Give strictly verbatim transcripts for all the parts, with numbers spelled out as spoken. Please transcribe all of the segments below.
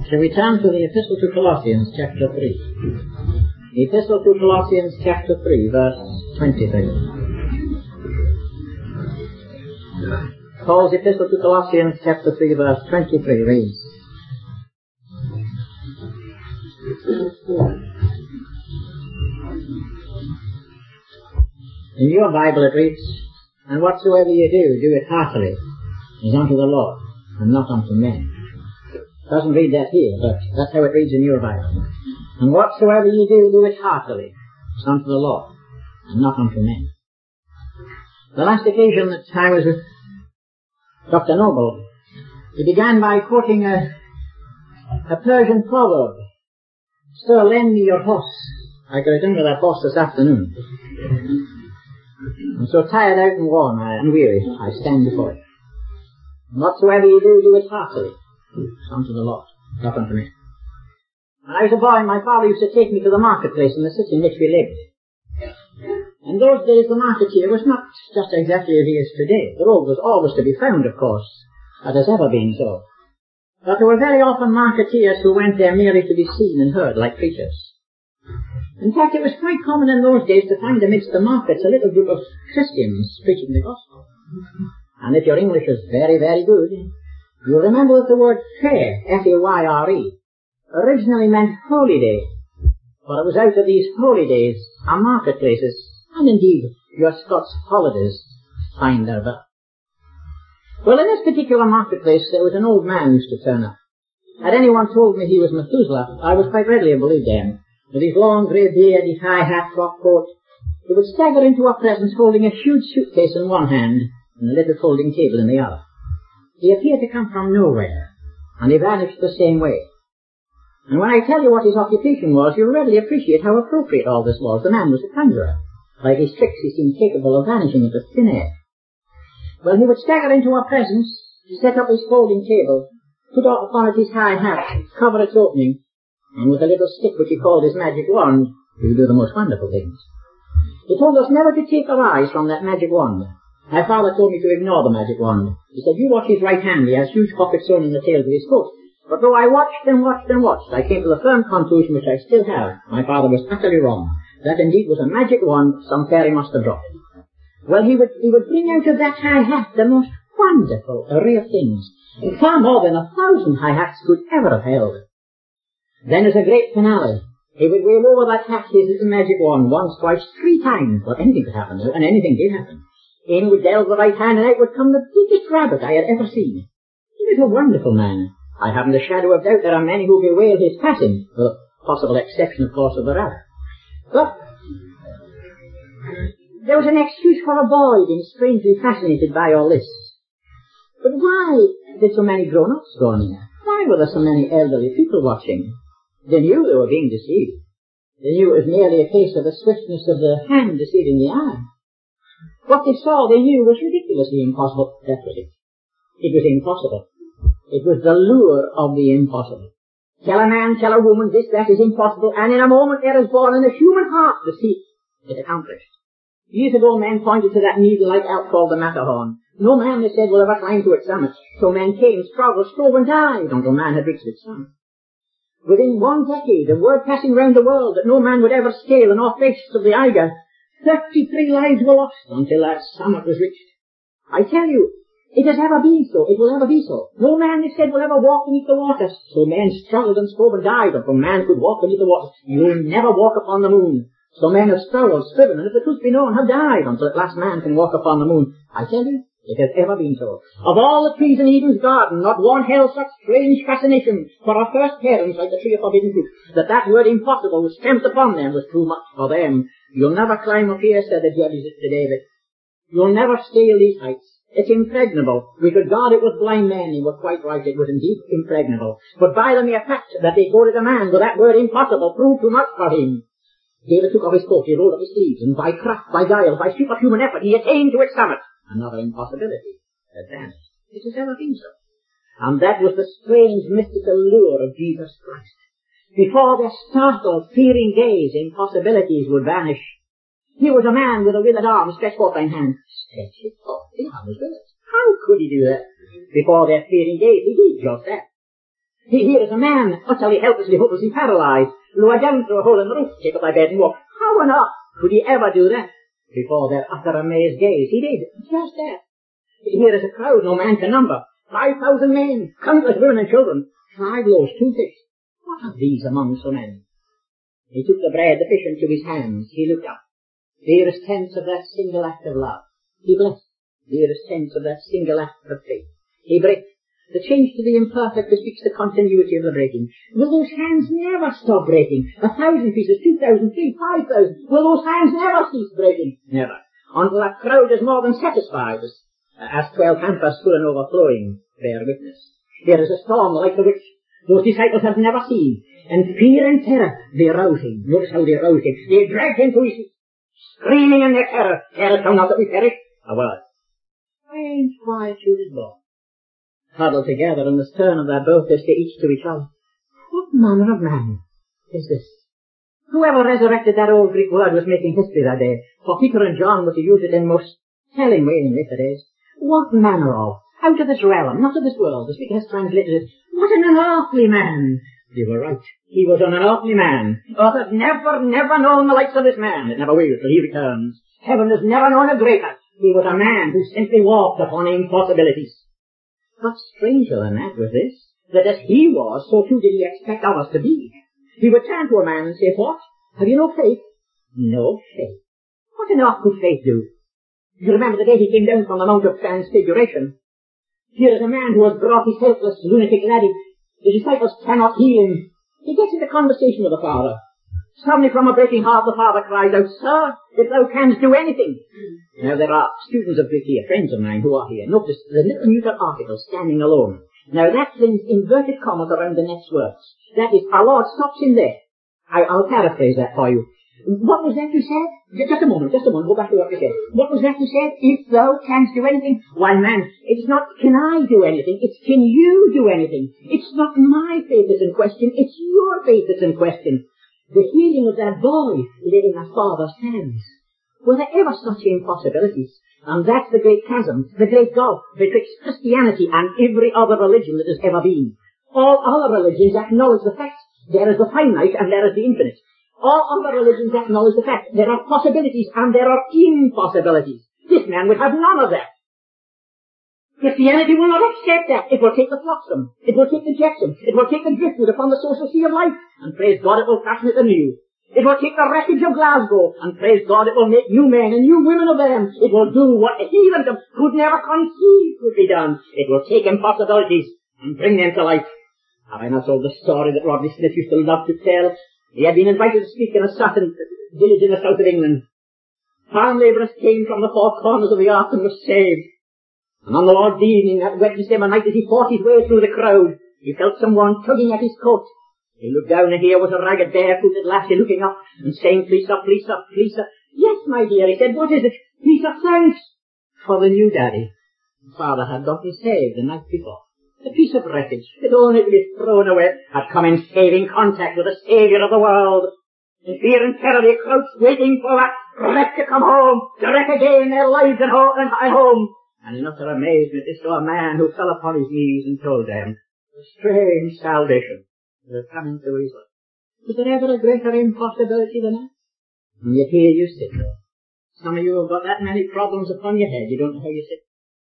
Shall we turn to the Epistle to Colossians, chapter three? The Epistle to Colossians, chapter three, verse twenty-three. Paul's Epistle to Colossians, chapter three, verse twenty-three reads, in your Bible it reads, and whatsoever you do, do it heartily, as unto the Lord, and not unto men. It doesn't read that here, but that's how it reads in your Bible. And whatsoever you do, do it heartily, as unto the Lord, and not unto men. The last occasion that I was with Doctor Noble, he began by quoting a, a Persian proverb, Sir, lend me your horse. I got done with that horse this afternoon. I'm so tired out and worn and weary, I stand before it. And whatsoever you do, do it heartily, as unto the Lord, not unto men. When I was a boy, my father used to take me to the marketplace in the city in which we lived. In those days, the market here was not just exactly as it is today. The road was always to be found, of course. That has ever been so. But there were very often marketeers who went there merely to be seen and heard like preachers. In fact, it was quite common in those days to find amidst the markets a little group of Christians preaching the gospel. And if your English is very, very good, you'll remember that the word fair, F A Y R E, originally meant holy day. For it was out of these holy days our marketplaces, and indeed your Scots holidays, find their birth. Well, in this particular marketplace there was an old man who used to turn up. Had anyone told me he was Methuselah, I would quite readily have believed him. With his long grey beard, his high hat, frock coat, he would stagger into our presence holding a huge suitcase in one hand and a little folding table in the other. He appeared to come from nowhere, and he vanished the same way. And when I tell you what his occupation was, you'll readily appreciate how appropriate all this was. The man was a conjurer. By his tricks he seemed capable of vanishing into thin air. Well, he would stagger into our presence, set up his folding table, put upon it his high hat, cover its opening, and with a little stick which he called his magic wand, he would do the most wonderful things. He told us never to take our eyes from that magic wand. My father told me to ignore the magic wand. He said, you watch his right hand, he has huge pockets sewn in the tails of his coat. But though I watched and watched and watched, I came to the firm conclusion which I still have. My father was utterly wrong. That indeed was a magic wand some fairy must have dropped. Well, he would, he would bring out of that high hat the most wonderful array of things, and far more than a thousand high hats could ever have held. Then as a great finale, he would wave over that hat his little magic wand once, twice, three times. Well, anything could happen, and anything did happen. In would delve the right hand, and out would come the biggest rabbit I had ever seen. He was a wonderful man. I haven't a shadow of doubt there are many who bewail his passing, with a possible exception, of course, of the rabbit. But there was an excuse for a boy being strangely fascinated by all this. But why did so many grown-ups go on here? Why were there so many elderly people watching? They knew they were being deceived. They knew it was merely a case of the swiftness of the hand deceiving the eye. What they saw, they knew, was ridiculously impossible. That was it. It was impossible. It was the lure of the impossible. Tell a man, tell a woman, this, that is impossible, and in a moment there is born in the human heart the seed it accomplished. Years ago men pointed to that needle-like Alp called the Matterhorn. No man, they said, will ever climb to its summit. So men came, struggled, strove, and died until man had reached its summit. Within one decade, a word passing round the world that no man would ever scale in all face of the Eiger, thirty-three lives were lost until that summit was reached. I tell you, it has ever been so. It will ever be so. No man, they said, will ever walk beneath the waters. So men struggled and strove and died until man could walk beneath the waters. You'll never walk upon the moon. So men have struggled, striven, and if the truth be known, have died until at last man can walk upon the moon. I tell you, it has ever been so. Of all the trees in Eden's garden, not one held such strange fascination for our first parents like the tree of forbidden fruit, that that word impossible was stamped upon them was too much for them. You'll never climb up here, said the judges to David. You'll never scale these heights. It's impregnable. We could guard it with blind men. He was quite right. It was indeed impregnable. But by the mere fact that they quoted a man with that word impossible proved too much for him. David took off his coat, he rolled up his sleeves, and by craft, by guile, by superhuman effort, he attained to its summit. Another impossibility had vanished. It has ever been so. And that was the strange mystical lure of Jesus Christ. Before their startled, fearing gaze, impossibilities would vanish. Here was a man with a withered arm stretched forth in hand. Stretch it forth, the arm was withered. How could he do that? Before their fearing gaze, he did just that. Here is a man, utterly helplessly, hopelessly paralyzed, lower down through a hole in the roof, take up thy bed and walk. How on earth could he ever do that? Before their utter amazed gaze, he did, just that. Here is a crowd no man can number. Five thousand men, countless women and children, five loaves, two fish. What are these among so many? He took the bread, the fish into his hands. He looked up. Dearest sense of that single act of love. He blessed. Dearest sense of that single act of faith. He breaks. The change to the imperfect bespeaks the continuity of the breaking. Will those hands never stop breaking? A thousand pieces, two thousand, three, five thousand. Will those hands never cease breaking? Never. Until that crowd is more than satisfied, as, as twelve hampers full and overflowing bear witness. There is a storm the like of which those disciples had never seen, and fear and terror, they rouse him. Notice how they rouse him. They drag him to his feet, screaming in their terror, terror come not that we perish. A word. Strange quietude is born. Huddled together in the stern of their boat, they say each to each other, what manner of man is this? Whoever resurrected that old Greek word was making history that day, for Peter and John were to use it in most telling way in later days. What manner of? Out of this realm, not of this world. The speaker has translated it, what an unearthly man! They were right. He was an unearthly man. Earth has never, never known the likes of this man. It never will till he returns. Heaven has never known a greater. He was a man who simply walked upon impossibilities. But stranger than that was this, that as he was, so too did he expect others to be. He would turn to a man and say, what? Have you no faith? No faith. What on earth could faith do? You remember the day he came down from the Mount of Transfiguration. Here is a man who has brought his helpless lunatic laddie. The disciples cannot heal him. He gets into conversation with the Father. Suddenly from a breaking heart the Father cries out, Sir, if thou canst do anything. Now there are students of Greek here, friends of mine who are here. Notice the little neuter article standing alone. Now that's in inverted commas around the next words. That is, our Lord stops him there. I, I'll paraphrase that for you. What was that you said? Just a moment, just a moment, go back to what you said. What was that you said? If thou canst do anything? Why man, it's not can I do anything, it's can you do anything. It's not my faith that's in question, it's your faith that's in question. The healing of that boy lay in the Father's hands. Were there ever such impossibilities? And that's the great chasm, the great gulf betwixt Christianity and every other religion that has ever been. All other religions acknowledge the fact there is the finite and there is the infinite. All other religions acknowledge the fact there are possibilities and there are impossibilities. This man would have none of that. Christianity will not accept that. It will take the flotsam. It will take the jetsam. It will take the driftwood upon the social sea of life. And praise God it will fashion it anew. It will take the wreckage of Glasgow. And praise God it will make new men and new women of them. It will do what heathendom could never conceive could be done. It will take impossibilities and bring them to life. Have I not told the story that Rodney Smith used to love to tell? He had been invited to speak in a certain village in the south of England. Farm labourers came from the four corners of the earth and were saved. And on the Lord's evening, that wet December night, as he fought his way through the crowd, he felt someone tugging at his coat. He looked down, and here was a ragged, barefooted lassie looking up and saying, Please sir, please sir, please sir. Yes, my dear, he said, what is it? Please sir, thanks. For the new daddy. Father had gotten saved the night before. A piece of wreckage, if only to be thrown away, had come in saving contact with the Saviour of the world. In fear and terror they crouched, waiting for that wreck to come home, to wreck again their lives and home. And home. And in utter amazement they saw a man who fell upon his knees and told them the strange salvation that had come into his life. Was there ever a greater impossibility than that? And yet here you sit there. Some of you have got that many problems upon your head, you don't know how you sit.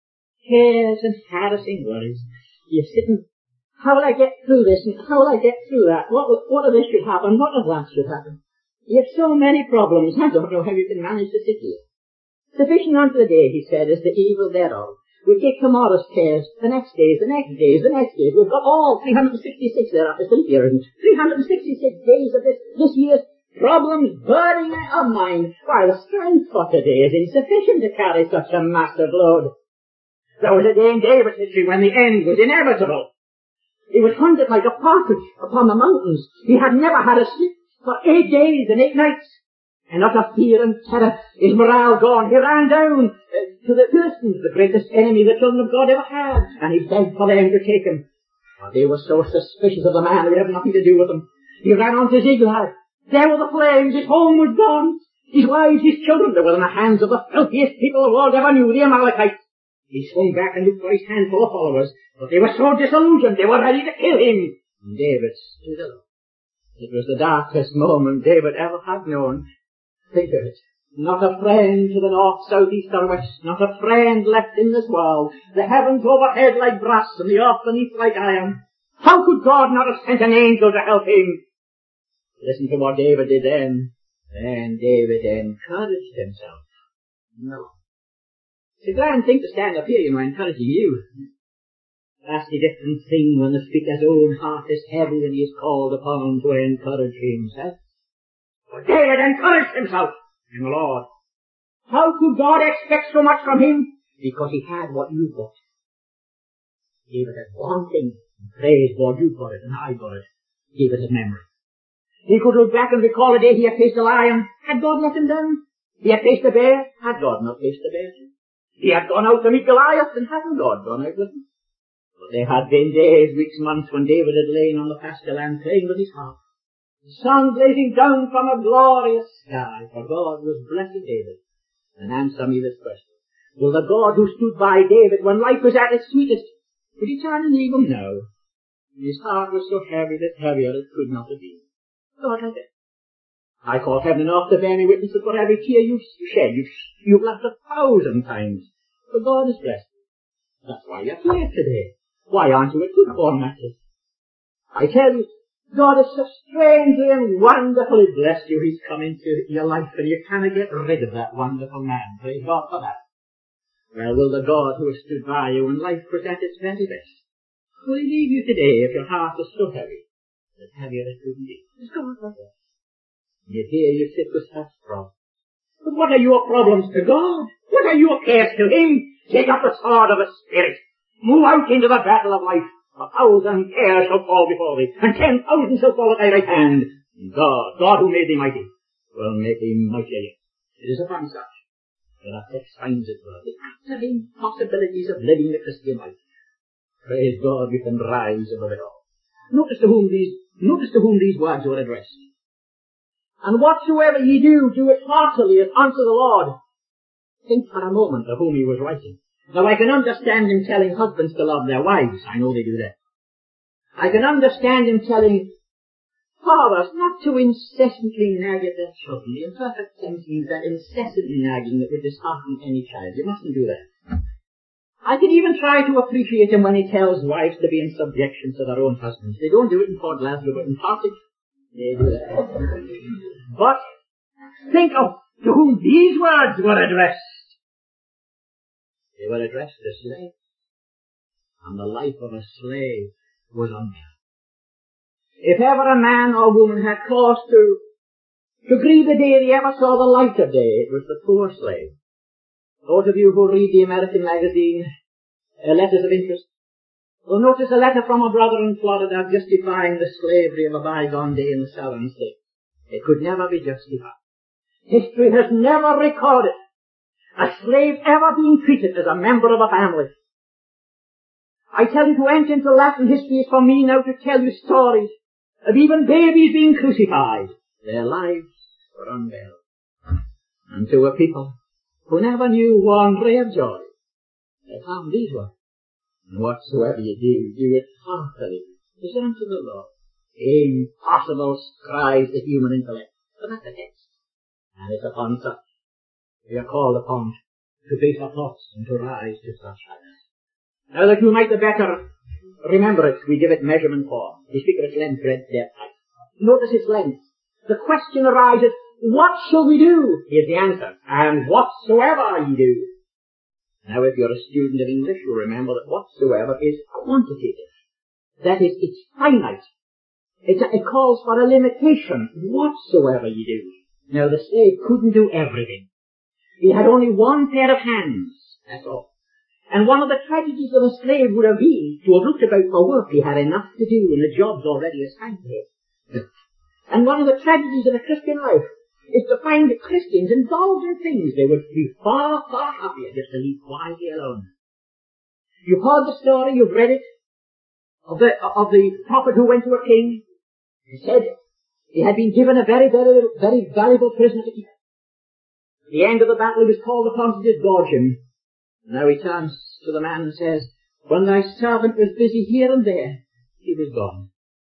Cares and harassing worries. You're sitting, how will I get through this, and how will I get through that? What, what of this should happen, what of that should happen? You have so many problems, I don't know how you can manage to sit here. Sufficient unto the day, he said, is the evil thereof. We take tomorrow's cares, the next days, the next days, the next days. We've got all three hundred sixty-six there after sleep year, isn't it? three hundred sixty-six days of this, this year's problems burning of mind, while the strength for today is insufficient to carry such a massive load. There was a day in David's history when the end was inevitable. He was hunted like a partridge upon the mountains. He had never had a sleep for eight days and eight nights. And utter fear and terror, his morale gone, he ran down uh, to the Philistines, the greatest enemy the children of God ever had, and he begged for them to take him. But they were so suspicious of the man, they had nothing to do with him. He ran on to Ziklag. There were the flames, his home was gone. His wives, his children, they were in the hands of the filthiest people the world ever knew, the Amalekites. He swung back and looked for his handful of followers, but they were so disillusioned, they were ready to kill him. And David stood alone. It was the darkest moment David ever had known. Think of it. Not a friend to the north, south, east or west. Not a friend left in this world. The heavens overhead like brass and the earth beneath like iron. How could God not have sent an angel to help him? Listen to what David did then. Then David encouraged himself. No. It's a grand thing to stand up here, you know, encouraging you. That's the different thing when the speaker's own heart is heavy and he is called upon to encourage himself. But David encouraged himself in the Lord. How could God expect so much from him? Because he had what you got. David had one thing. Praise God, you got it, and I got it. David had memory. He could look back and recall a day he had faced a lion. Had God let him down? He had faced a bear. Had God not faced a bear? He had gone out to meet Goliath, and hadn't God gone out with him? But there had been days, weeks, months when David had lain on the pasture land playing with his harp. The sun blazing down from a glorious sky, for God was blessing David. And answer me this question. Will the God who stood by David when life was at its sweetest, would he turn and leave him? No. His heart was so heavy that heavier it could not have been. God had it. I call heaven and earth to bear me witness that for every tear you've shed, you've, you've laughed a thousand times. But God has blessed you. That's why you're here today. Why aren't you at football matches? I tell you, God has so strangely and wonderfully blessed you. He's come into your life and you cannot get rid of that wonderful man. Praise God for that. Well, will the God who has stood by you when life was at its very best, will he leave you today if your heart is so heavy that heavier it couldn't be? It's God for that. Yet here you sit with such problems. But what are your problems to God? What are your cares to him? Take up the sword of the Spirit. Move out into the battle of life. A thousand cares shall fall before thee, and ten thousand shall fall at thy right hand. And God, God who made thee mighty, will make thee mightier yet. It is upon such that our text finds it well. The utter impossibilities of living the Christian life. Praise God, we can rise above it all. Notice to whom these, notice to whom these words were addressed. And whatsoever ye do, do it heartily as unto the Lord. Think for a moment of whom he was writing. Now I can understand him telling husbands to love their wives. I know they do that. I can understand him telling fathers not to incessantly nag at their children. The imperfect sense means that incessant nagging that would dishearten any child. You mustn't do that. I can even try to appreciate him when he tells wives to be in subjection to their own husbands. They don't do it in Port Glasgow, but in Portage, they do that. But think of to whom these words were addressed. They were addressed to slaves. And the life of a slave was unbearable. If ever a man or woman had cause to, to grieve the day he ever saw the light of day, it was the poor slave. Those of you who read the American magazine, uh, Letters of Interest, will notice a letter from a brother in Florida justifying the slavery of a bygone day in the southern states. It could never be justified. History has never recorded a slave ever being treated as a member of a family. I tell you, to enter into Latin history is for me now to tell you stories of even babies being crucified. Their lives were unbearable. And to a people who never knew one ray of joy, they found these words. And whatsoever you do, do it heartily, as unto the Lord. Impossible, cries the human intellect. But that's the text. And it's upon such we are called upon to base our thoughts and to rise to such heights. Now that you might the better remember it, we give it measurement form. We speak of its length, breadth, depth, height. Notice its length. The question arises, what shall we do? Here's the answer. And whatsoever ye do. Now if you're a student of English, you'll remember that whatsoever is quantitative. That is, it's finite. It's a, it calls for a limitation. Whatsoever ye do. Now the slave couldn't do everything. He had only one pair of hands, that's all. And one of the tragedies of a slave would have been to have looked about for work. He had enough to do and the job's already assigned to him. And one of the tragedies of a Christian life is to find Christians involved in things they would be far, far happier just to leave quietly alone. You've heard the story, you've read it, of the, of the prophet who went to a king. He said he had been given a very, very, very valuable prisoner to keep. At the end of the battle he was called upon to disgorge him. Now he turns to the man and says, when thy servant was busy here and there, he was gone.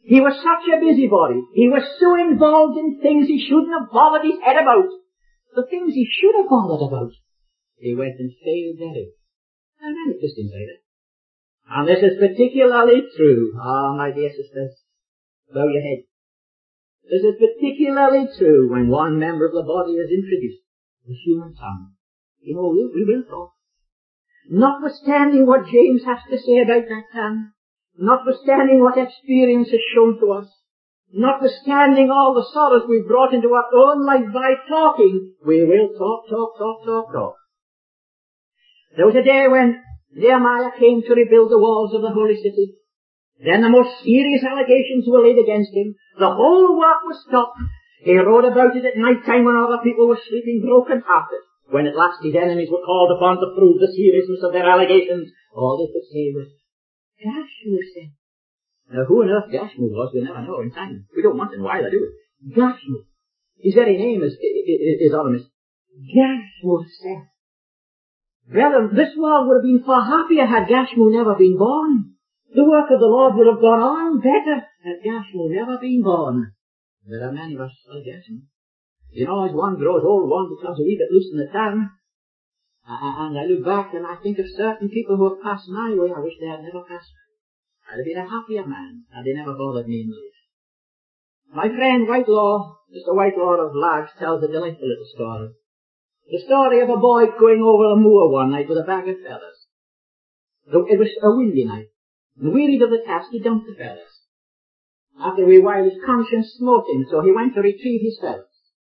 He was such a busybody. He was so involved in things he shouldn't have bothered his head about. The things he should have bothered about, he went and failed therein. And many Christians say that. And this is particularly true. Ah, my dear sisters, bow your head. This is particularly true when one member of the body is introduced, the human tongue. You know, we, we will talk. Notwithstanding what James has to say about that tongue, notwithstanding what experience has shown to us, notwithstanding all the sorrows we've brought into our own life by talking, we will talk, talk, talk, talk, talk. There was a day when Nehemiah came to rebuild the walls of the holy city. Then the most serious allegations were laid against him. The whole work was stopped. He wrote about it at night time when other people were sleeping broken-hearted. When at last his enemies were called upon to prove the seriousness of their allegations, all they could say was, Gashmu said. Now who on earth Gashmu was, we never know in time. We don't want to know why they do it. Gashmu. His very name is, is, is ominous. Gashmu said. Brethren, this world would have been far happier had Gashmu never been born. The work of the Lord would have gone on better had Gashmu never been born. There are many of us like Gashmu. You know, as one grows old, one becomes a wee bit loose in the tongue. And I look back and I think of certain people who have passed my way. I wish they had never passed. I'd have been a happier man had they never bothered me in the least. My friend Whitelaw, Mister Whitelaw of Largs, tells a delightful little story. The story of a boy going over a moor one night with a bag of feathers. It was a windy night, and wearied of the task, he dumped the feathers. After a wee while, his conscience smote him, so he went to retrieve his feathers.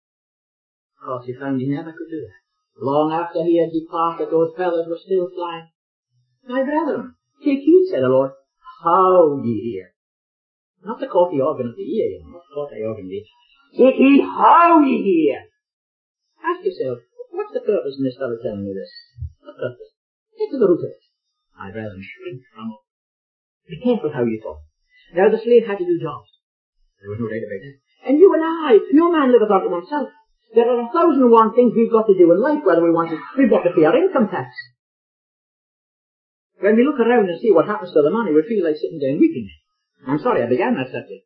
Of course, he found he never could do that. Long after he had departed, those feathers were still flying. My brethren, take heed, said the Lord, how ye hear. Not the courtly organ of the ear, you know, not the courtly organ of the ear. Take heed how ye hear. Ask yourself, what's the purpose in this fellow telling you this? What purpose? Get to the root of it. My brethren, shrink from it. Be careful how you talk. Now the slave had to do jobs. There was no doubt about that. And you and I, no man liveth unto oneself. There are a thousand and one things we've got to do in life, whether we want to. We've got to pay our income tax. When we look around and see what happens to the money, we feel like sitting down weeping. I'm sorry I began that subject.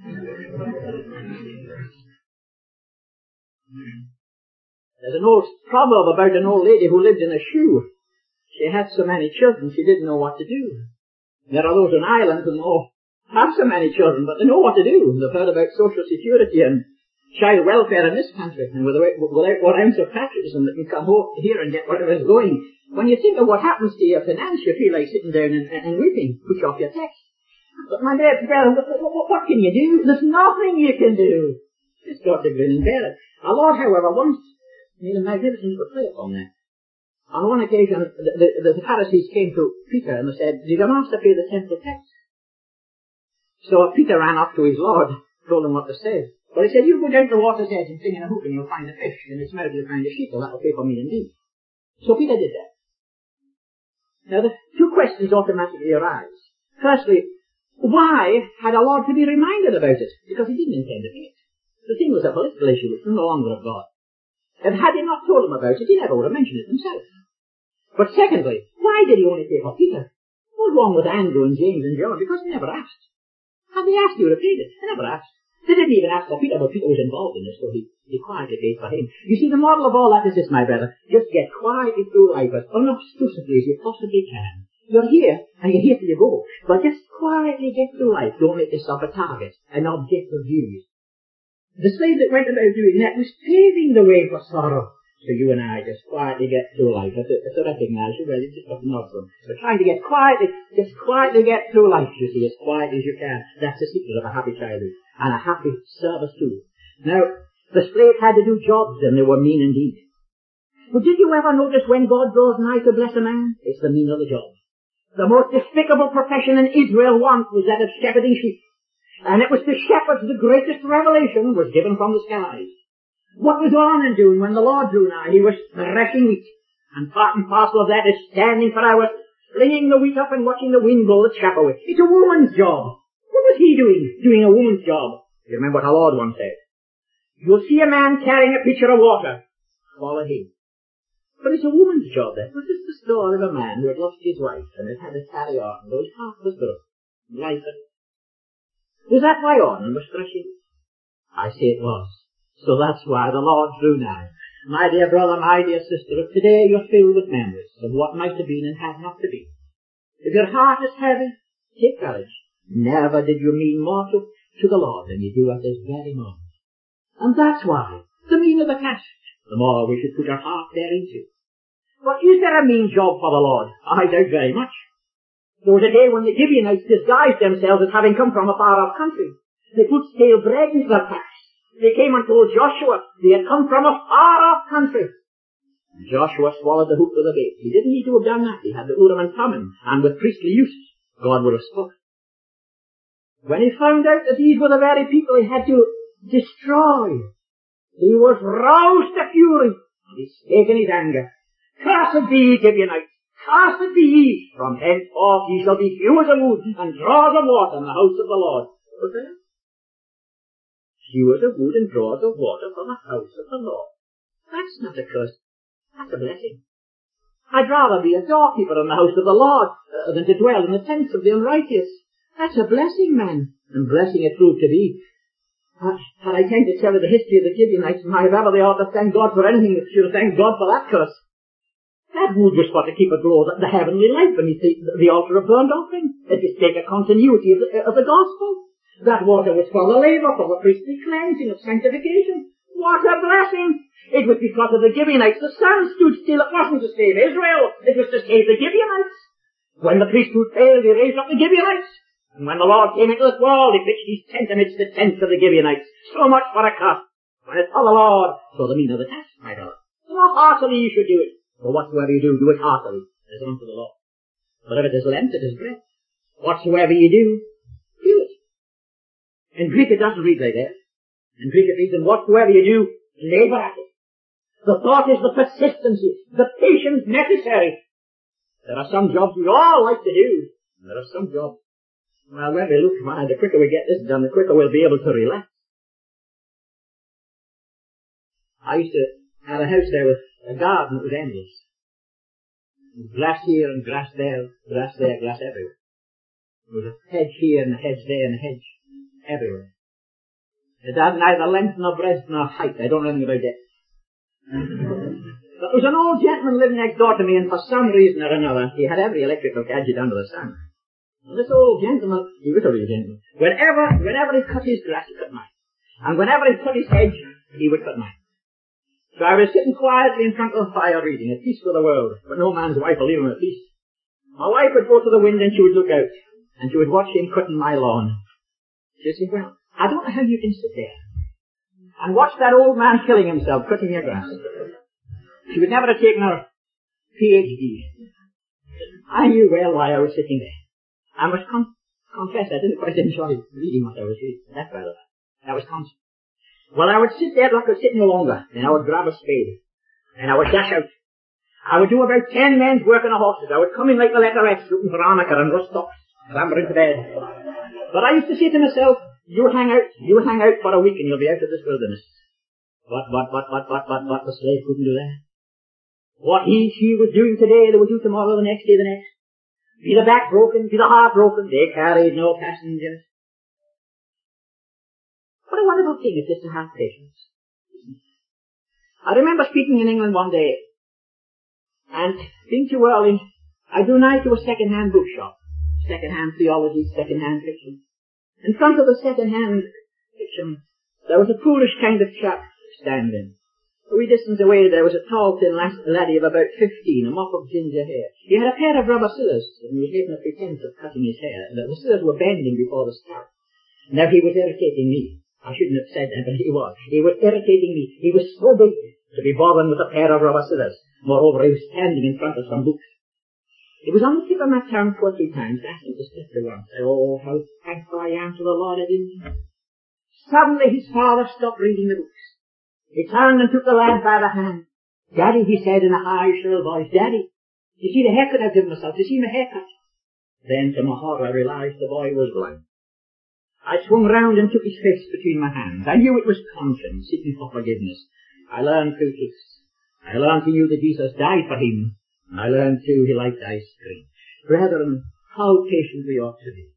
There's an old proverb about an old lady who lived in a shoe. She had so many children, she didn't know what to do. There are those on Ireland who know, have so many children, but they know what to do. They've heard about social security and child welfare in this country, and without, without one ounce of patriotism that can come home here and get whatever is going. When you think of what happens to your finance, you feel like sitting down and, and weeping, push off your tax. But my dear brother, what, what can you do? There's nothing you can do. It's got to grin and bear it. Our Lord, however, once made a magnificent play upon that. On one occasion, the, the, the Pharisees came to Peter and they said, did your master pay the temple tax? So Peter ran up to his Lord, told him what to say. But he said, you go down to the water's edge and sing in a hook and you'll find a fish. In its mouth you'll find a sheetle. That'll pay for me indeed. So Peter did that. Now the two questions automatically arise. Firstly, why had our Lord to be reminded about it? Because he didn't intend to pay it. The thing was a political issue, which was no longer of God. And had he not told him about it, he never would have mentioned it himself. But secondly, why did he only pay for Peter? What was wrong with Andrew and James and John? Because they never asked. Had they asked, he would have paid it. They never asked. They didn't even ask for Peter, but Peter was involved in this, so he, he quietly paid for him. You see, the model of all that is this, my brother. Just get quietly through life as unobtrusively as you possibly can. You're here, and you're here till you go. But just quietly get through life. Don't make yourself a target, an object of views. The slave that went about doing that was paving the way for sorrow. So you and I just quietly get through life. If I recognise you, well, you just got to nod from. But trying to get quietly, just quietly get through life, you see, as quietly as you can. That's the secret of a happy childhood. And a happy service too. Now, the slave had to do jobs, and they were mean indeed. But did you ever notice when God draws nigh to bless a man? It's the mean of the job. The most despicable profession in Israel once was that of shepherding sheep. And it was to shepherds the greatest revelation was given from the skies. What was Ornan doing when the Lord drew nigh? He was threshing wheat. And part and parcel of that is standing for hours, flinging the wheat up and watching the wind blow the chaff away. It's a woman's job. What was he doing? Doing a woman's job. You remember what our Lord once said? You'll see a man carrying a pitcher of water. Follow him. But it's a woman's job then. This is the story of a man who had lost his wife and had had to carry on, though his heart was broken. Life had Was that why Ornan was threshing? I say it was. So that's why the Lord drew nigh. My dear brother, my dear sister, if today you're filled with memories of what might have been and had not to be, if your heart is heavy, take courage. Never did you mean more to, to the Lord than you do at this very moment. And that's why, the meaner the task, the more we should put our heart therein. But is there a mean job for the Lord? I doubt very much. There was a day when the Gibeonites disguised themselves as having come from a far-off country. They put stale bread into their packs. They came and told Joshua they had come from a far-off country. And Joshua swallowed the hook of the bait. He didn't need to have done that. He had the Urim and Thummim, and with priestly use, God would have spoken. When he found out that these were the very people he had to destroy, he was roused to fury, and he spake in his anger. Cursed be ye, Gibeonites! Cursed be ye! From henceforth ye shall be few as a wood, and drawers of water in the house of the Lord. Was there? Few as a wood and drawers of water from the house of the Lord. That's not a curse. That's a blessing. I'd rather be a doorkeeper in the house of the Lord uh, than to dwell in the tents of the unrighteous. That's a blessing, man. And blessing it proved to be. Uh, had I time to tell you the history of the Gibeonites, my if ever they ought to thank God for anything, they should have thanked God for that curse. That wood was for to keep a glow, the, the heavenly light beneath the, the altar of burnt offering. It was to take a continuity of the, of the gospel. That water was for the laver, for the priestly cleansing of sanctification. What a blessing! It was because of the Gibeonites the sun stood still. It wasn't to save Israel, it was to save the Gibeonites. When the priesthood failed, he raised up the Gibeonites. And when the Lord came into this world, he pitched his tent amidst the tents of the Gibeonites. So much for a curse. When it's for the Lord, so the mean of the task, my brother. The more heartily you should do it. For whatsoever you do, do it heartily, as unto the Lord. But if it is lent, it is bread. Whatsoever you do, do it. In Greek it doesn't read like that. In Greek it reads, and whatsoever you do, labour at it. The thought is the persistency, the patience necessary. There are some jobs we all like to do, and there are some jobs, well, when we look, man, the quicker we get this done, the quicker we'll be able to relax. I used to have a house there with a garden that was endless. Grass here and grass there, grass there, grass everywhere. There was a hedge here and a hedge there and a hedge everywhere. It had neither length nor breadth nor height. I don't know anything about that. But there was an old gentleman living next door to me, and for some reason or another, he had every electrical gadget under the sun. And this old gentleman, he was a real gentleman. Whenever, whenever he cut his grass, he cut mine. And whenever he cut his hedge, he would cut mine. So I was sitting quietly in front of the fire reading, at peace with the world, but no man's wife will leave him at peace. My wife would go to the window and she would look out, and she would watch him cutting my lawn. She'd say, well, I don't know how you can sit there and watch that old man killing himself, cutting your grass. She would never have taken her P H D. I knew well why I was sitting there. I must con- confess I didn't quite enjoy reading what I was reading. That's rather bad. That was constant. Well, I would sit there till I could sit no longer, and I would grab a spade, and I would dash out. I would do about ten men's work on the horses. I would come in like the letter S, looking for arnica and rust stocks, clambering to bed. But I used to say to myself, you'll hang out, you'll hang out for a week and you'll be out of this wilderness. What, what, what, what, what, what, what, the slave couldn't do that. What he, she was doing today, they would do tomorrow, the next day, the next. Be the back broken, be the heart broken, they carried no passengers. What a wonderful thing it is to have patience. I remember speaking in England one day, and being too early, I drew nigh to a second-hand bookshop. Second-hand theology, second-hand fiction. In front of the second-hand fiction, there was a foolish kind of chap standing. A wee distance away there was a tall, thin laddie of about fifteen, a mop of ginger hair. He had a pair of rubber scissors, and he was making a pretence of cutting his hair, and the scissors were bending before the scalp. Now he was irritating me. I shouldn't have said that, but he was. He was irritating me. He was so big to be bothering with a pair of rubber scissors. Moreover, he was standing in front of some books. It was on the tip of my tongue two or three times to ask him to step to one. Oh, how thankful I am to the Lord I didn't. Suddenly his father stopped reading the books. He turned and took the lad by the hand. Daddy, he said in a high, shrill voice, Daddy, you see the haircut I've given myself? You see my haircut? Then to my horror I realized the boy was blind. I swung round and took his face between my hands. I knew it was conscience seeking for forgiveness. I learned two truths. I learned he knew that Jesus died for him, and I learned too he liked ice cream. Brethren, how patient we ought to be.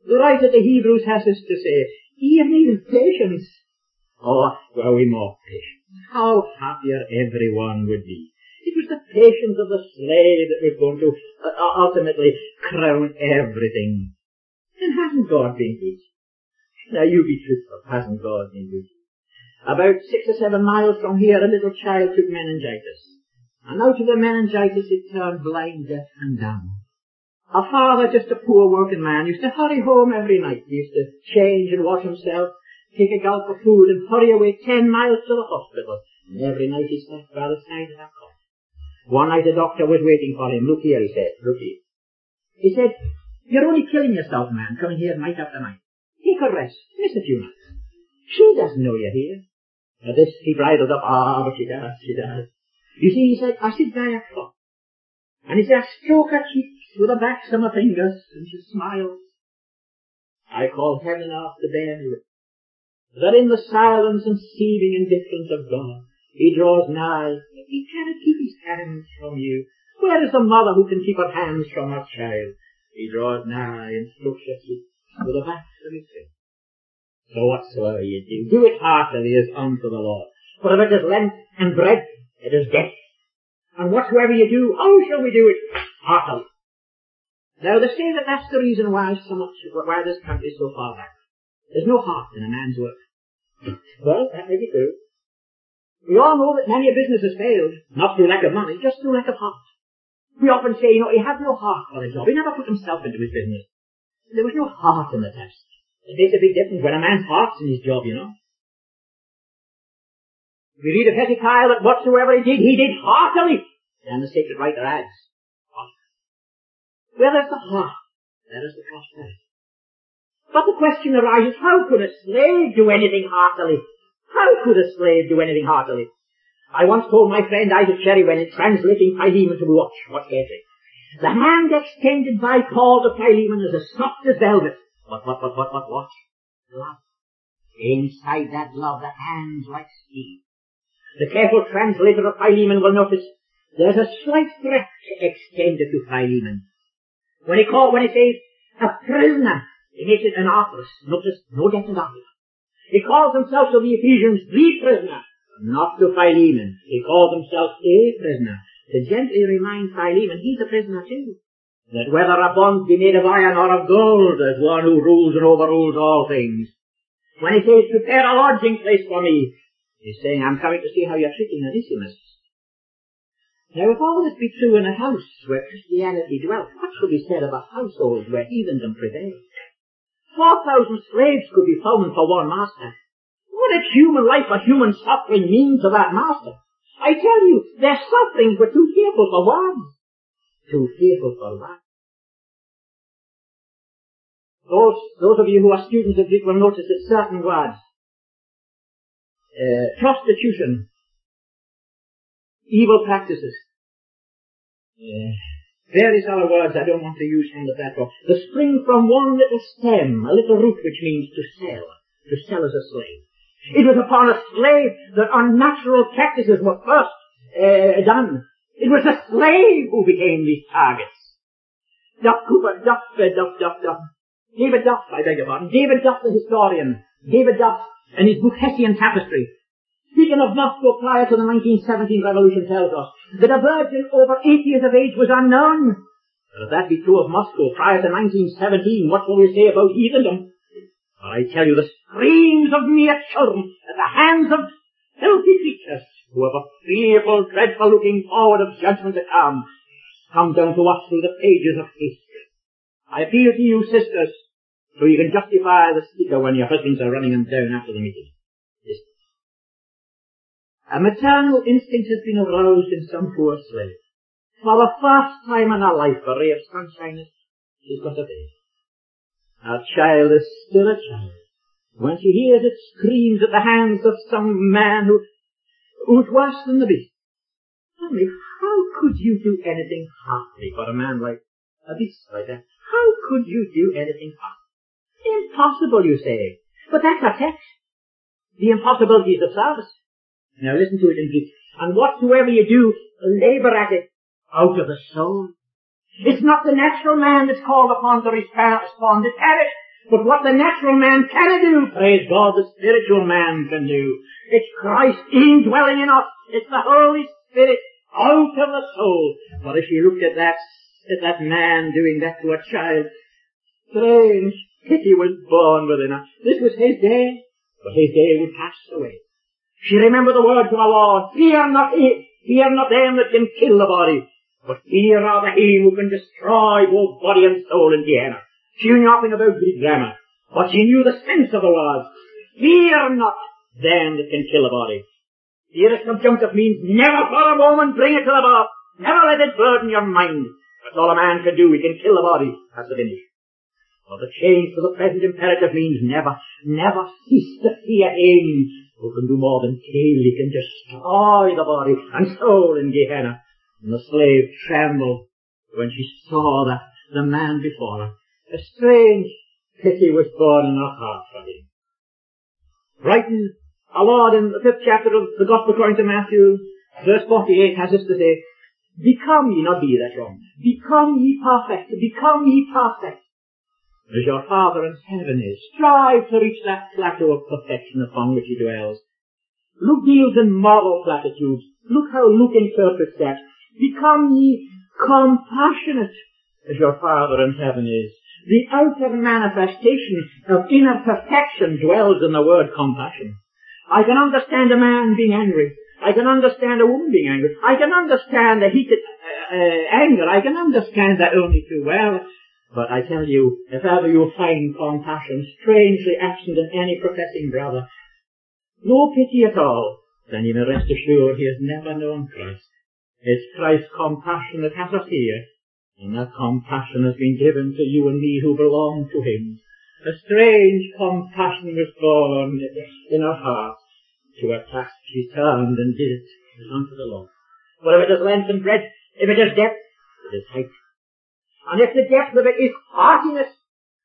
The writer to Hebrews has this to say, even even patience. Oh, were we more patient, how happier everyone would be. It was the patience of the slave that was going to uh, ultimately crown everything. And hasn't God been good? Now you be truthful, hasn't God been good? About six or seven miles from here, a little child took meningitis. And out of the meningitis it turned blind, deaf and dumb. A father, just a poor working man, used to hurry home every night. He used to change and wash himself, take a gulp of food and hurry away ten miles to the hospital. And every night he slept by the side of that cot. One night the doctor was waiting for him. Look here, he said, look here. He said, you're only killing yourself, man, coming here night after night. Take a rest, miss a few nights. She doesn't know you're here. At this he bridled up, ah, but she does, she does. You see, he said, I sit by her cot. And he said, I stroke her cheeks with the backs of my fingers, and she smiles. I call heaven off to bear me with, that in the silence and seething indifference of God, he draws nigh. He cannot keep his hands from you. Where is the mother who can keep her hands from her child? He draws nigh and strokes your cheeks with the backs of his fingers. So whatsoever you do, do it heartily as unto the Lord. For if it is Lent and bread, it is death. And whatsoever you do, how shall we do it? Heartily. Now they say that that's the reason why so much, why this country is so far back. There's no heart in a man's work. Well, that may be true. We all know that many a business has failed, not through lack of money, just through lack of heart. We often say, you know, he had no heart for the job. He never put himself into his business. There was no heart in the test. It makes a big difference when a man's heart's in his job, you know. We read of Hezekiah that whatsoever he did, he did heartily. And the sacred writer adds, where there's the heart, there is the prosperity. But the question arises, how could a slave do anything heartily? How could a slave do anything heartily? I once told my friend Isaac Cherry when translating Philemon to watch, watch carefully. The hand extended by Paul to Philemon is as soft as velvet. What, what, what, what, what, what? Love. Inside that love, the hand's like steel. The careful translator of Philemon will notice there's a slight threat extended to Philemon. When he call, when he says a prisoner, he makes it an office. Notice, no definite office. He calls himself to the Ephesians the prisoner, not to Philemon. He calls himself a prisoner to gently remind Philemon he's a prisoner too. That whether a bond be made of iron or of gold, there's one who rules and overrules all things. When he says, prepare a lodging place for me, he's saying, I'm coming to see how you're treating Onesimus. Now, if all this be true in a house where Christianity dwelt, what should be said about households where heathendom prevailed? Four thousand slaves could be found for one master. What did human life or human suffering mean to that master? I tell you, their sufferings were too fearful for words. Too fearful for words. Those, those of you who are students of Greek will notice that certain words, uh, prostitution, evil practices, uh, various other words I don't want to use from the platform, they spring from one little stem, a little root which means to sell, to sell as a slave. It was upon a slave that unnatural practices were first uh, done. It was a slave who became these targets. Duff Cooper, Duff, uh, Duff, Duff, Duff, David Duff, I beg your pardon, David Duff the historian, David Duff and his book Hessian Tapestry, speaking of Moscow prior to the nineteen seventeen revolution, tells us that a virgin over eight years of age was unknown. But if that be true of Moscow prior to nineteen seventeen, what will we say about heathendom? For I tell you, the screams of mere children at the hands of filthy creatures who have a fearful, dreadful looking forward of judgment to come, come down to us through the pages of history. I appeal to you, sisters, so you can justify the speaker when your husbands are running them down after the meeting. A maternal instinct has been aroused in some poor slave. For the first time in her life, a ray of sunshine is, she's got a baby. Her child is still a child. When she hears it screams at the hands of some man who, who's worse than the beast. Tell me, how could you do anything heartily for a man like a beast like that? How could you do anything heartily? Impossible, you say. But that's a text. The impossibilities of service. Now listen to it in Greek. And whatsoever you do, labour at it out of the soul. It's not the natural man that's called upon to respond to perish, But what the natural man cannot do, praise God, the spiritual man can do. It's Christ indwelling in us. It's the Holy Spirit out of the soul. But if you looked at that, at that man doing that to a child, strange pity was born within her. This was his day, but his day would pass away. She remembered the words of our Lord, fear not, fear not them that can kill the body, but fear rather him who can destroy both body and soul in Gehenna. She knew nothing about Greek grammar, but she knew the sense of the words. Fear not them that can kill the body. Fear is subjunctive, means never for a moment bring it to the bar. Never let it burden your mind. That's all a man can do. He can kill the body. That's the finish. But the change to the present imperative means never, never cease to fear him who can do more than kill. He can destroy the body and soul in Gehenna. And the slave trembled when she saw that the man before her. A strange pity was born in her heart for him. Writing, our Lord in the fifth chapter of the Gospel according to Matthew, verse forty-eight, has this to say, become ye, not be, that's wrong, become ye perfect, become ye perfect, as your Father in heaven is. Strive to reach that plateau of perfection upon which he dwells. Luke deals in moral platitudes. Look how Luke interprets that. Become ye compassionate, as your Father in heaven is. The outer manifestation of inner perfection dwells in the word compassion. I can understand a man being angry. I can understand a woman being angry. I can understand a heated uh, uh, anger. I can understand that only too well. But I tell you, if ever you find compassion strangely absent in any professing brother, no pity at all, then you may rest assured he has never known Christ. It's Christ's compassion that has us here. And that compassion has been given to you and me who belong to him. A strange compassion was born in our hearts. To a task she turned and did it unto the Lord. For if it is length and breadth, if it is depth, it is height. And if the depth of it is heartiness,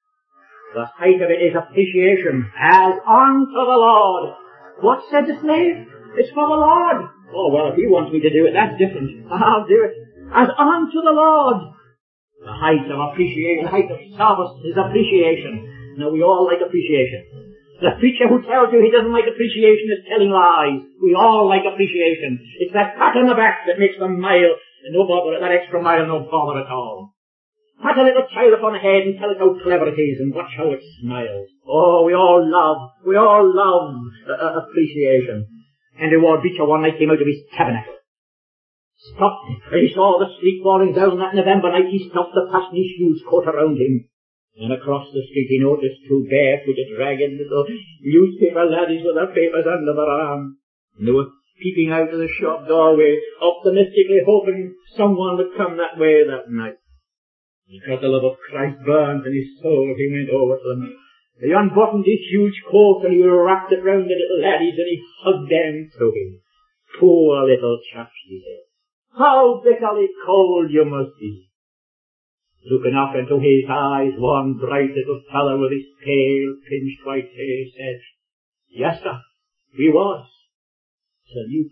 the height of it is appreciation, as unto the Lord. What said the slave? It's for the Lord. Oh, well, if he wants me to do it, that's different. I'll do it. As unto the Lord. The height of appreciation, the height of service is appreciation. Now, we all like appreciation. The preacher who tells you he doesn't like appreciation is telling lies. We all like appreciation. It's that pat on the back that makes them mile, and no bother, that extra mile, no bother at all. Pat a little child upon the head and tell it how clever it is, and watch how it smiles. Oh, we all love, we all love uh, appreciation. Andrew Ward Beecher one night came out of his tabernacle. Stopped, and he saw the sleet falling down that November night. He stopped to fasten his shoes coat around him. And across the street he noticed two barefooted, ragged little newspaper laddies with their papers under their arms. And they were peeping out of the shop doorway, optimistically hoping someone would come that way that night. Because the love of Christ burned in his soul, he went over to them. He unbuttoned his huge coat and he wrapped it round the little laddies and he hugged them to him. Poor little chaps, he said. How bitterly cold you must be. Looking up into his eyes, one bright little fellow with his pale, pinched white face said, yes, sir, he was. So you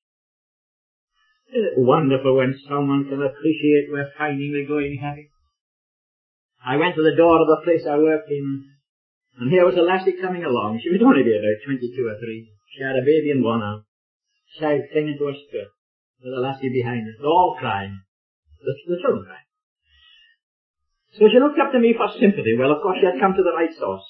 Isn't it wonderful when someone can appreciate we're finally going happy? I went to the door of the place I worked in, and here was a lassie coming along. She would only be about twenty-two or three. She had a baby in one arm, child clinging to her skirt, with a lassie behind her. They're all crying. The, the children crying. So she looked up to me for sympathy. Well, of course, she had come to the right source.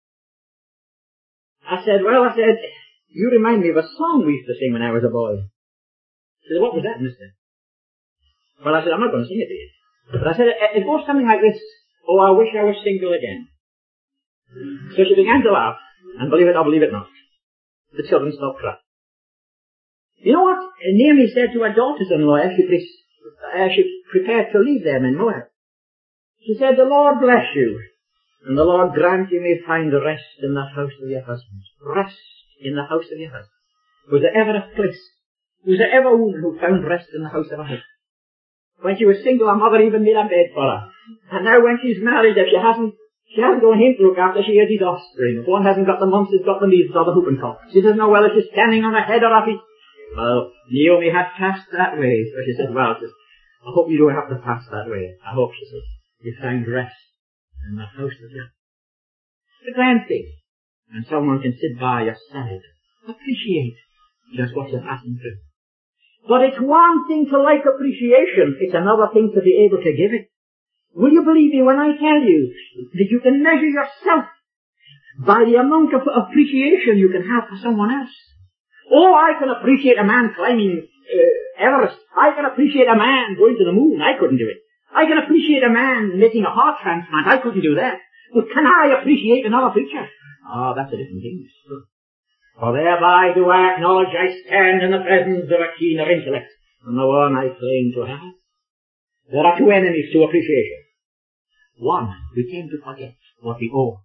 I said, well, I said, you remind me of a song we used to sing when I was a boy. She said, what was that, mister? Well, I said, I'm not going to sing it to you. But I said, it, it goes something like this. Oh, I wish I was single again. So she began to laugh, and believe it or believe it not, the children stopped crying. You know what Naomi said to her daughters-in-law as she, pre- as she prepared to leave them in Moab? She said, the Lord bless you, and the Lord grant you may find rest in the house of your husbands. Rest in the house of your husband. Was there ever a place, was there ever a woman who found rest in the house of her husband? When she was single, her mother even made a bed for her. And now when she's married, if she hasn't, she hasn't got him to look after, she has his offspring. If one hasn't got the mumps, he's got the measles or the whooping cough. She doesn't know whether she's standing on her head or her feet. Well, Naomi had passed that way. So she said, well, she says, I hope you don't have to pass that way. I hope, she says, you find rest in the house of your It's a grand thing. And someone can sit by your side, appreciate just what you're passing through. But it's one thing to like appreciation, it's another thing to be able to give it. Will you believe me when I tell you that you can measure yourself by the amount of appreciation you can have for someone else? Oh, I can appreciate a man climbing uh, Everest. I can appreciate a man going to the moon. I couldn't do it. I can appreciate a man making a heart transplant. I couldn't do that. But can I appreciate another creature? Oh, that's a different thing. For thereby do I acknowledge I stand in the presence of a keener intellect than the one I claim to have. There are two enemies to appreciation. One, we tend to forget what we owe.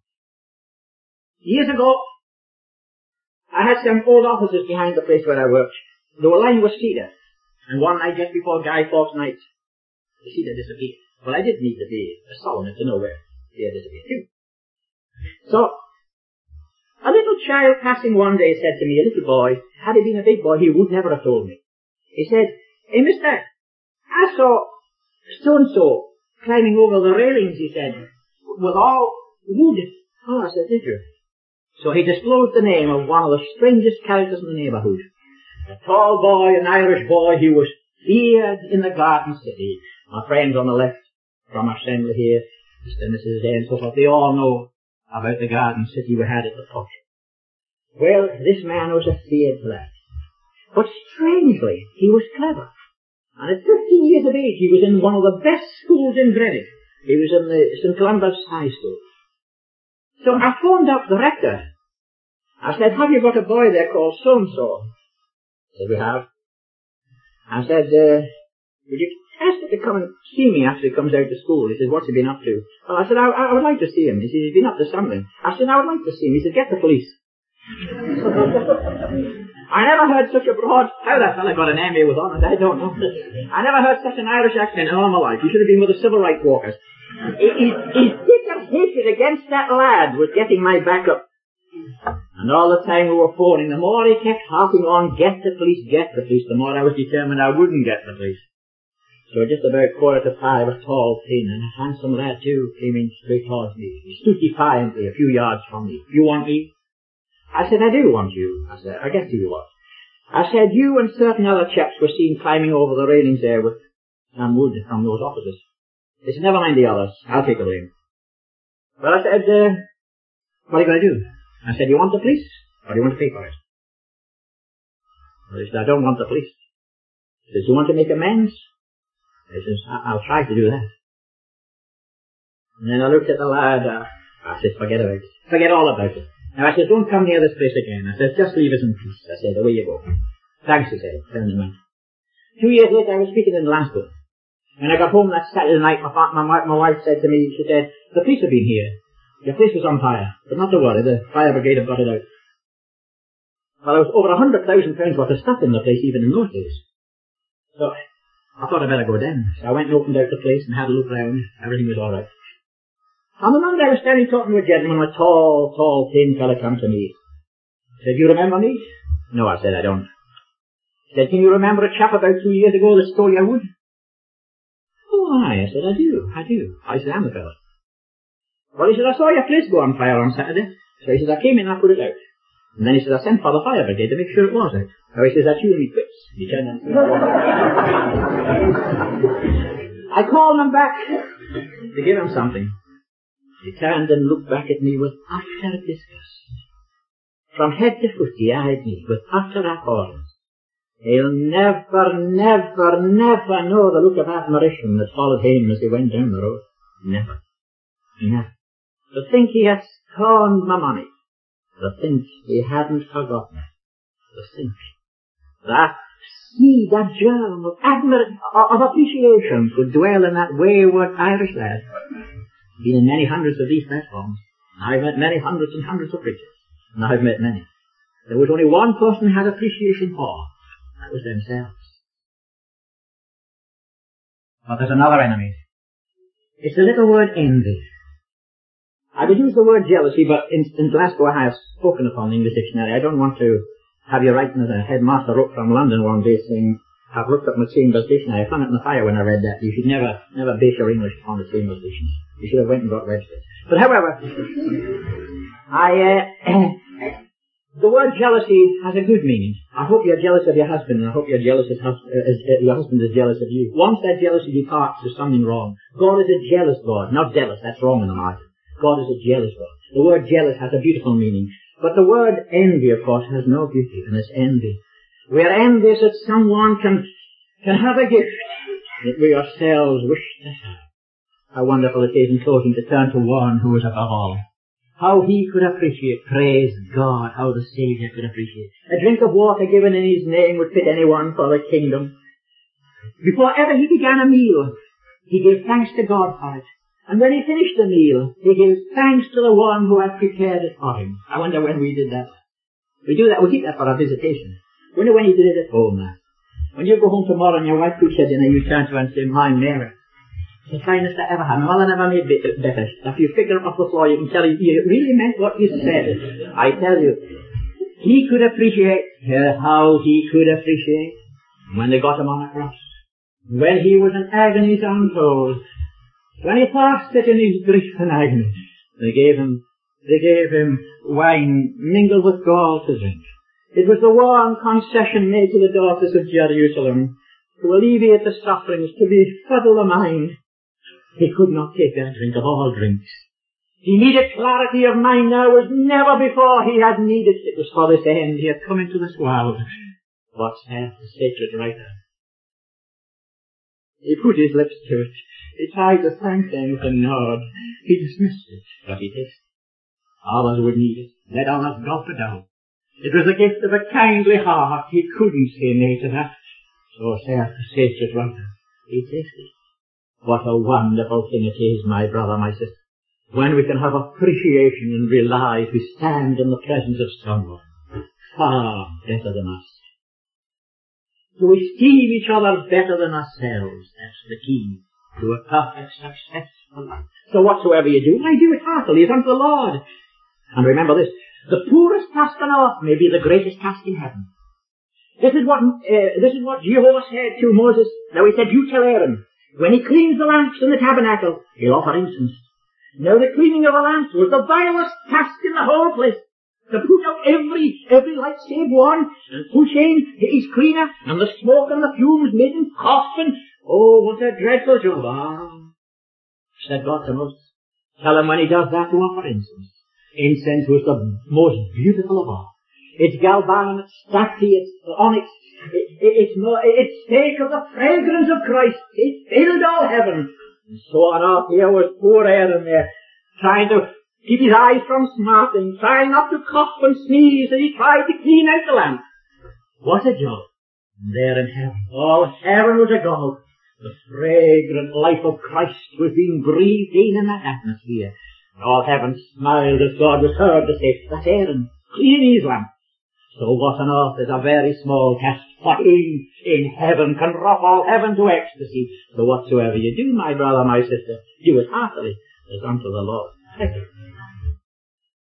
Years ago, I had some old offices behind the place where I worked. The line was cedar, and one night just before Guy Fawkes night, the cedar disappeared. Well, I didn't need to be a Solomon to know where cedar disappeared too. So, a little child passing one day said to me, a little boy, had he been a big boy, he would never have told me. He said, "Hey, mister, I saw so-and-so climbing over the railings," he said, "with all wood." Oh, I said, "Did you?" So he disclosed the name of one of the strangest characters in the neighbourhood. A tall boy, an Irish boy, he was feared in the Garden City. My friends on the left from our assembly here, Mister and Missus A and so forth, they all know about the Garden City we had at the pub. Well, this man was a feared lad. But strangely, he was clever. And at fifteen years of age, he was in one of the best schools in Greenwich. He was in the Saint Columba's High School. So I phoned up the rector. I said, "Have you got a boy there called so-and-so?" He said, "We have." I said, uh, "Would you ask him to come and see me after he comes out of school?" He said, "What's he been up to?" Well, I said, I, I would like to see him." He said, "He's been up to something." I said, "I would like to see him." He said, "Get the police." I never heard such a broad, how that fella got an M A with honours, I don't know. I never heard such an Irish accent in all my life. He should have been with the civil rights walkers. His, his bitter hatred against that lad was getting my back up. And all the time we were phoning, the more he kept harping on, "Get the police, get the police," the more I was determined I wouldn't get the police. So just about quarter to five, a tall, thin, and a handsome lad too came in straight towards me. He stood defiantly a few yards from me. "You want me?" I said, "I do want you." I said, "I guess you what?" I said, "You and certain other chaps were seen climbing over the railings there with some wood from those offices." He said, "Never mind the others. I'll take the blame." Well, I said, uh, "What are you going to do?" I said, "You want the police, or do you want to pay for it?" Well, he said, "I don't want the police." He says, "You want to make amends?" He says, I- "I'll try to do that." And then I looked at the lad. Uh, I said, "Forget about it. Forget all about it." Now I said, "Don't come near this place again." I said, "Just leave us in peace." I said, "Away you go." "Thanks," he said, turning him out. Two years later I was speaking in Glasgow. When I got home that Saturday night, my, my, my wife said to me, she said, "The police have been here. Your place was on fire. But not to worry, the fire brigade have got it out." Well, there was over a hundred thousand pounds worth of stuff in the place even in those days. So I thought I'd better go down. So I went and opened out the place and had a look round. Everything was all right. On the Monday I was standing talking to a gentleman, a tall, tall, thin fella come to me. He said, "Do you remember me?" "No," I said, "I don't." He said, "Can you remember a chap about two years ago that stole your wood?" "Oh, aye," I said, "I do, I do." I said, "I'm the fella." Well, he said, "I saw your place go on fire on Saturday." So he said, "I came in and I put it out." And then he said, "I sent for the fire brigade to make sure it was out." So he says, "That's you and me quits." He turned and said, I called him back to give him something. He turned and looked back at me with utter disgust. From head to foot he eyed me with utter abhorrence. He'll never, never, never know the look of admiration that followed him as he went down the road. Never. Never. To think he had scorned my money. To think he hadn't forgotten it. To think that seed, that germ of admir- of appreciation could dwell in that wayward Irish lad. Been in many hundreds of these platforms. I've met many hundreds and hundreds of preachers. And I've met many. There was only one person who had appreciation for. That was themselves. But there's another enemy. It's the little word envy. I would use the word jealousy, but in, in Glasgow I have spoken upon the English dictionary. I don't want to have you writing as a headmaster wrote from London one day saying, "I've looked up my Chambers dictionary. I found it in the fire when I read that." You should never, never base your English upon the Chambers dictionary. You should have went and got Webster's. But however, I, uh, the word jealousy has a good meaning. I hope you're jealous of your husband, and I hope you're jealous of hus- uh, as, uh, your husband is jealous of you. Once that jealousy departs, there's something wrong. God is a jealous God, not jealous. That's wrong in the matter. God is a jealous God. The word jealous has a beautiful meaning. But the word envy, of course, has no beauty, and it's envy. We are envious that someone can, can have a gift that we ourselves wish to have. How wonderful it is in closing to turn to one who is above all. How he could appreciate, praise God, how the Saviour could appreciate. A drink of water given in his name would fit anyone for the kingdom. Before ever he began a meal, he gave thanks to God for it. And when he finished the meal, he gave thanks to the one who had prepared it for him. I wonder when we did that. We do that, we keep that for our visitation. I wonder when you did it at home now. When you go home tomorrow and your wife cooks your dinner, you turn to her and say, my Mary, it's the finest I ever had. My mother never made it better. After you figure it off the floor, you can tell you, you really meant what you said. I tell you, he could appreciate uh, how he could appreciate when they got him on a cross. When he was in agonies untold. When he fasted in his grief and agony, they gave him, they gave him wine mingled with gall to drink. It was the one concession made to the daughters of Jerusalem to alleviate the sufferings, to befuddle the mind. He could not take that drink of all drinks. He needed clarity of mind now as never before he had needed. It was for this end he had come into this world. What saith the sacred writer? He put his lips to it. He tried to thank them with a nod. He dismissed it, but he tasted it. Others would need it. Let others gulp it down. It was the gift of a kindly heart. He couldn't say nay to that. So saith the sacred writer. He tasted. What a wonderful thing it is, my brother, my sister, when we can have appreciation and realize we stand in the presence of someone far better than us. To esteem each other better than ourselves, that's the key to a perfect, successful life. So whatsoever you do, I do it heartily as unto the Lord. And remember this, the poorest task on earth may be the greatest task in heaven. This is what, uh, this is what Jehovah said to Moses. Now he said, you tell Aaron, when he cleans the lamps in the tabernacle, he'll offer incense. Now the cleaning of the lamps was the vilest task in the whole place. To put out every, every light save one, and push in his cleaner, and the smoke and the fumes made him cough, and oh, what a dreadful job. Ah, said God to Moses, tell him when he does that to offer incense. Incense was the most beautiful of all. It's galbanum, it's stati, it's onyx, it, it, it's, no, it spake of the fragrance of Christ. It filled all heaven. And so on earth here was poor Aaron there, trying to keep his eyes from smarting, trying not to cough and sneeze, and he tried to clean out the lamp. What a job. And there in heaven, all heaven was agog. The fragrant life of Christ was being breathed in in that atmosphere. And all heaven smiled as God was heard to say, that's Aaron, cleaning his lamp. So what on earth is a very small task, but in, in heaven can rock all heaven to ecstasy. So whatsoever you do, my brother, my sister, do it heartily as unto the Lord. Thank you.